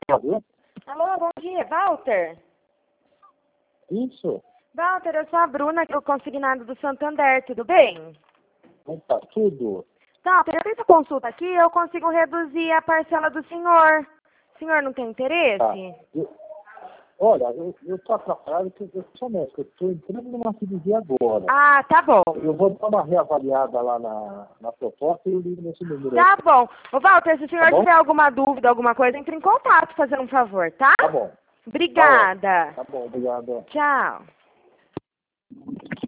Alô? Alô, bom dia, Walter? Isso? Walter, eu sou a Bruna, que é o consignado do Santander, tudo bem? Como tá tudo? Walter, eu fiz a consulta aqui, eu consigo reduzir a parcela do senhor. O senhor não tem interesse? Tá. Olha, eu tô atrapalhado porque eu sou médico. Eu tô entrando numa cirurgia agora. Ah, tá bom. Eu vou dar uma reavaliada lá na proposta e eu ligo nesse número Tá aí. bom. Ô, Walter, se o senhor Tá bom? tiver alguma dúvida, alguma coisa, entre em contato, fazendo um favor, tá? Tá bom. Obrigada. Tá bom, obrigado. Tchau.